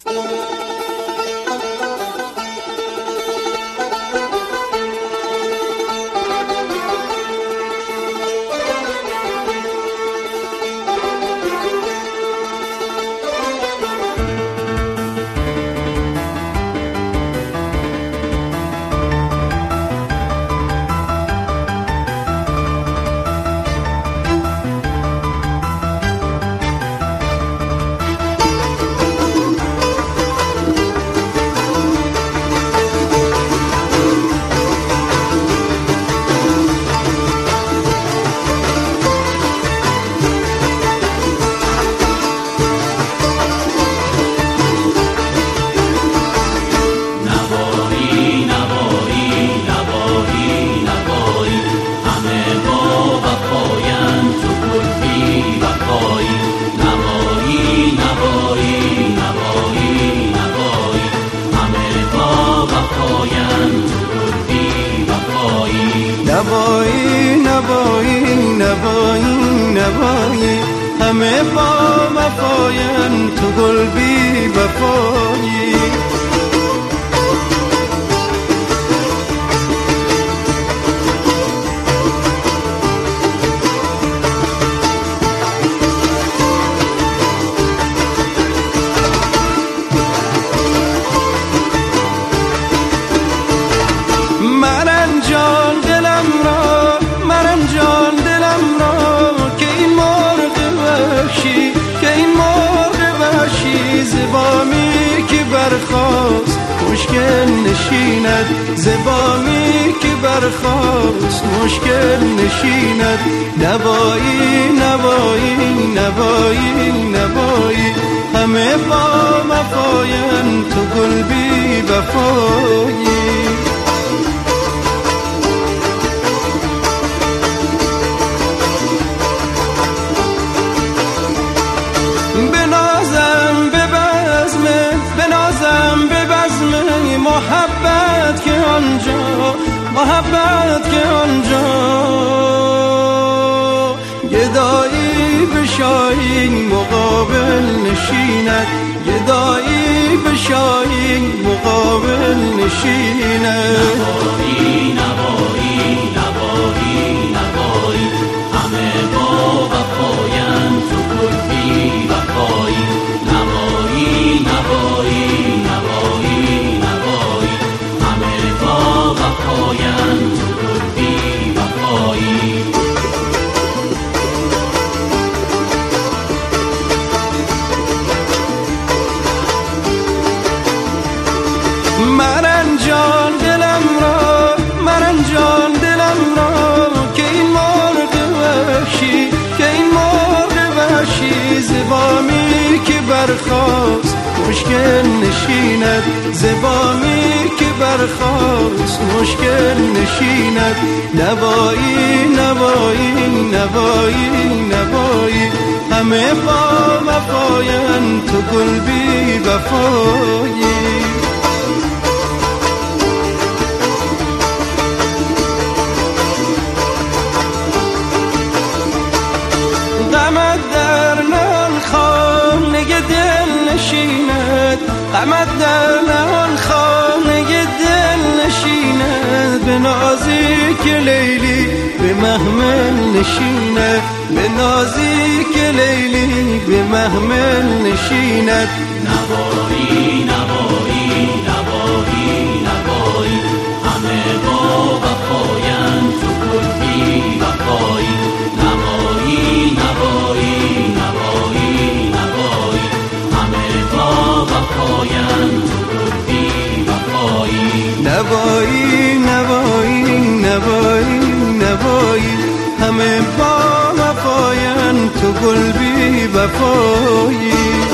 نوایی نوایی نوایی نوایی همه با وفاین تو گل بی وفایی زبامی که برخاست مشکل نشیند زبامی که برخاست مشکل نشیند نوایی نوایی نوایی نوایی همه با وفاین تو گل بی وفایی محبت که آنجا محبت که آنجا گدایی به شاهین مقابل نشیند گدایی به شاهین مقابل نشیند نوایی نوایی نوایی نوایی همه با وفاین تو گل بی وفایی نوایی نوایی مرنجان دلم را که این مرغ وحشی که این مرغ وحشی زبامی که برخاست مشکل نشیند زبامی که برخاست مشکل نشیند نوایی نوایی نوایی نوایی همه با وفاین تو گل بی وفایی غمت در نهان خانه دل نشیند غمت در نهان خانه دل نشیند به نازی که لیلی به محمل نشیند به نازی که لیلی به محمل نشیند نوایی نوایی نوایی نوایی همه با وفاین تو گل بی وفایی نوایی نوایی نوایی نوایی همه با وفاین تو گل بی وفایی نوایی نوایی نوایی نوایی همه با وفاین تو گل بی وفایی